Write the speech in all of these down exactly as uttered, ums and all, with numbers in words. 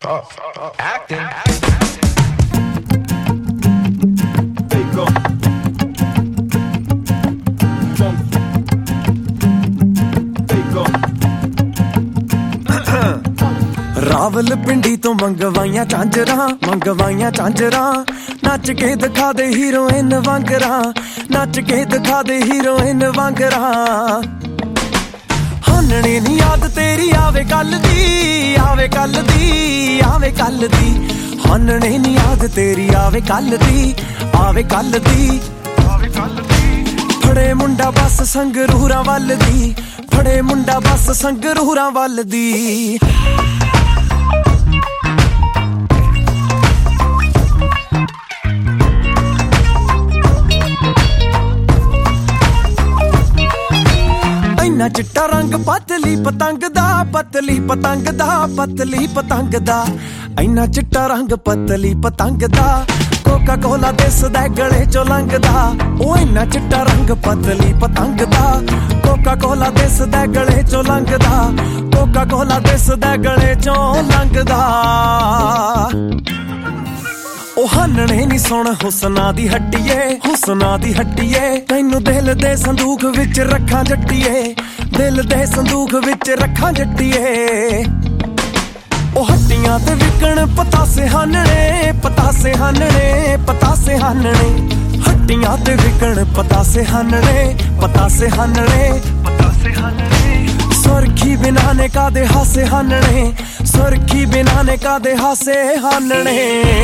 Stop, stop acting. There you go. There you go. Rawal ਪਿੰਡੀ ਤੋਂ ਮੰਗਵਾਈਆਂ ਚਾਂਜਰਾਂ ਮੰਗਵਾਈਆਂ ਚਾਂਜਰਾਂ ਨੱਚ ਕੇ ਦਿਖਾ ਦੇ ਹੀਰੋਇਨ ਵਾਂਗਰਾਂ ਨੱਚ ਕੇ ਦਿਖਾ ਦੇ ਹੀਰੋਇਨ ਵਾਂਗਰਾਂ ਹਾਨਣੇ ਨੀ ਯਾਦ ਤੇਰੀ ਆਵੇ ਕੱਲ ਦੀ ਆਵੇ ਕੱਲ ਦੀ ਆਵੇ ਕੱਲ ਦੀ ਹਾਨਣੇ ਨੀ ਯਾਦ ਤੇਰੀ ਆਵੇ ਕੱਲ ਦੀ ਆਵੇ ਕੱਲ ਦੀ ਆਵੇ ਕੱਲ ਦੀ ਫੜੇ ਮੁੰਡਾ ਬਸ ਸੰਗਰੂਰਾਂ ਵੱਲ ਦੀ ਫੜੇ ਮੁੰਡਾ ਬਸ ਸੰਗਰੂਰਾਂ ਵੱਲ ਦੀ ਇੰਨਾ ਚਿੱਟਾ ਰੰਗ ਪਤਲੀ ਪਤੰਗ ਦਾ ਪਤਲੀ ਪਤੰਗ ਦਾ ਪਤਲੀ ਪਤੰਗ ਦਾ ਇੰਨਾ ਚਿੱਟਾ ਰੰਗ ਪਤਲੀ ਪਤੰਗ ਦਾ ਕੋਕਾ ਕੋਲਾ ਦਿਸਦਾ ਗਲੇ ਚੋਂ ਲੰਘਦਾ ਉਹ ਇੰਨਾ ਚਿੱਟਾ ਰੰਗ ਪਤਲੀ ਪਤੰਗ ਦਾ ਕੋਕਾ ਕੋਲਾ ਦਿਸਦਾ ਗਲੇ ਚੋਂ ਲੰਘਦਾ ਕੋਕਾ ਕੋਲਾ ਦਿਸਦਾ ਗਲੇ ਚੋਂ ਲੰਘਦਾ ਉਹ ਹਾਨਣੇ ਨੀ ਸੁਣ ਹੁਸਨਾ ਦੀ ਹੱਟੀਏ ਹੁਸਨਾ ਦੀ ਹੱਟੀਏ ਤੈਨੂੰ ਦਿਲ ਦੇ ਸੰਦੂਖ ਵਿੱਚ ਰੱਖਾਂ ਜੱਟੀਏ ਦਿਲ ਦੇ ਸੰਦੂਖ ਵਿੱਚ ਰੱਖਾਂ ਜੱਟੀਏ ਉਹ ਹੱਟੀਆਂ ਤੇ ਵਿਕਣ ਪਤਾਸੇ ਹਾਨਣੇ ਪਤਾਸੇ ਹਾਨਣੇ ਪਤਾਸੇ ਹਾਨਣੇ ਹੱਟੀਆਂ ਤੇ ਵਿਕਣ ਪਤਾਸੇ ਹਾਨਣੇ ਪਤਾਸੇ ਹਾਨਣੇ ਪਤਾਸੇ ਹਾਨਣੇ ਸੁਰਖੀ ਬਿਨਾਂ ਨੇ ਕਾਦੇ ਹਾਸੇ ਹਾਨਣੇ ਸੁਰਖੀ ਬਿਨਾਂ ਨੇ ਕਾਦੇ ਹਾਸੇ ਹਾਨਣੇ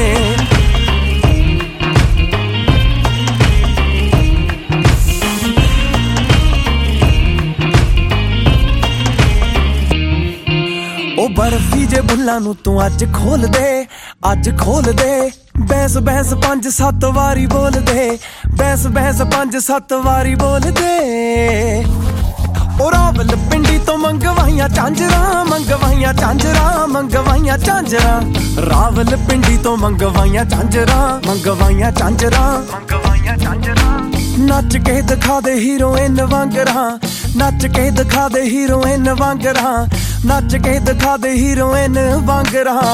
ਉਹ ਬਰਫੀ ਜੇ ਬੁੱਲਾਂ ਨੂੰ ਤੂੰ ਅੱਜ ਖੋਲ ਦੇ ਅੱਜ ਖੋਲ ਦੇ ਬੈਸ ਬੈਸ ਪੰਜ ਸੱਤ ਵਾਰੀ ਬੋਲ ਦੇ ਬੈਸ ਬੈਸ ਪੰਜ ਸੱਤ ਵਾਰੀ ਬੋਲ ਦੇ ਉਹ ਰਾਵਲ ਪਿੰਡੀ ਤੋਂ ਮੰਗਵਾਈਆਂ ਚਾਂਜਰਾਂ ਮੰਗਵਾਈਆਂ ਚਾਂਜਰਾਂ ਮੰਗਵਾਈਆਂ ਚਾਂਜਰਾਂ ਰਾਵਲ ਪਿੰਡੀ ਤੋਂ ਮੰਗਵਾਈਆਂ ਚਾਂਜਰਾਂ ਮੰਗਵਾਈਆਂ ਚਾਂਜਰਾਂ ਮੰਗਵਾਈਆਂ ਚਾਂਜਰਾਂ ਨੱਚ ਕੇ ਦਿਖਾ ਦੇ ਹੀਰੋਇਨ ਵਾਂਗਰਾਂ ਨੱਚ ਕੇ ਦਿਖਾ ਦੇ ਹੀਰੋਇਨ ਵਾਂਗਰਾਂ ਨੱਚ ਕੇ ਦਿਖਾ ਦੇ ਹੀਰੋਇਨ ਵਾਂਗਰਾਂ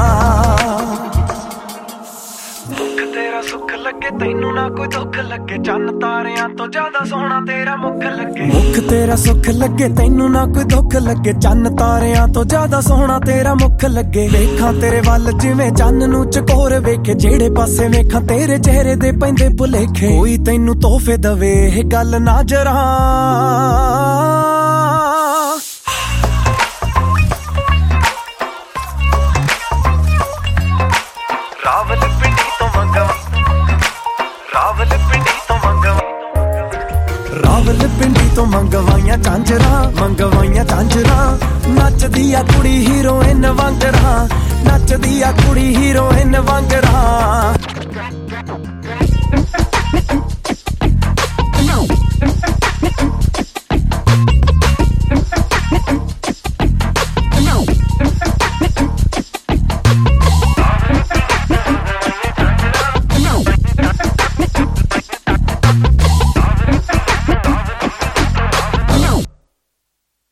ਮੁੱਖ ਤੇਰਾ ਸੁੱਖ ਲੱਗੇ ਤੈਨੂੰ ਨਾ ਕੋਈ ਦੁੱਖ ਲੱਗੇ ਚੰਨ ਤਾਰਿਆਂ ਤੋਂ ਜ਼ਿਆਦਾ ਸੋਹਣਾ ਤੇਰਾ ਮੁੱਖ ਲੱਗੇ ਮੁੱਖ ਤੇਰਾ ਸੁੱਖ ਲੱਗੇ ਤੈਨੂੰ ਨਾ ਕੋਈ ਦੁੱਖ ਲੱਗੇ ਚੰਨ ਤਾਰਿਆਂ ਤੋਂ ਜ਼ਿਆਦਾ ਸੋਹਣਾ ਤੇਰਾ ਮੁੱਖ ਲੱਗੇ ਵੇਖਾਂ ਤੇਰੇ ਵੱਲ ਜਿਵੇਂ ਚੰਨ ਨੂੰ ਚਕੋਰ ਵੇਖੇ ਜਿਹੜੇ ਪਾਸੇ ਵੇਖਾਂ ਤੇਰੇ ਚਿਹਰੇ ਦੇ ਪੈਂਦੇ ਭੁਲੇਖੇ ਕੋਈ ਤੈਨੂੰ ਤੋਹਫੇ ਦਵੇ ਇਹ ਗੱਲ ਨਾ ਜਰਾਂ ਰਾਵਲ ਪਿੰਡੀ ਤੋਂ ਮੰਗਵਾ ਰਾਵਲ ਪਿੰਡੀ ਤੋਂ ਮੰਗਵਾ ਰਾਵਲ ਪਿੰਡੀ ਤੋਂ ਮੰਗਵਾਈਆਂ ਚਾਂਜਰਾਂ ਮੰਗਵਾਈਆਂ ਚਾਂਜਰਾਂ ਨੱਚਦੀ ਆ ਕੁੜੀ ਹੀਰੋਇਨ ਵਾਂਗਰਾਂ ਨੱਚਦੀ ਆ ਕੁੜੀ ਹੀਰੋਇਨ ਵਾਂਗਰਾਂ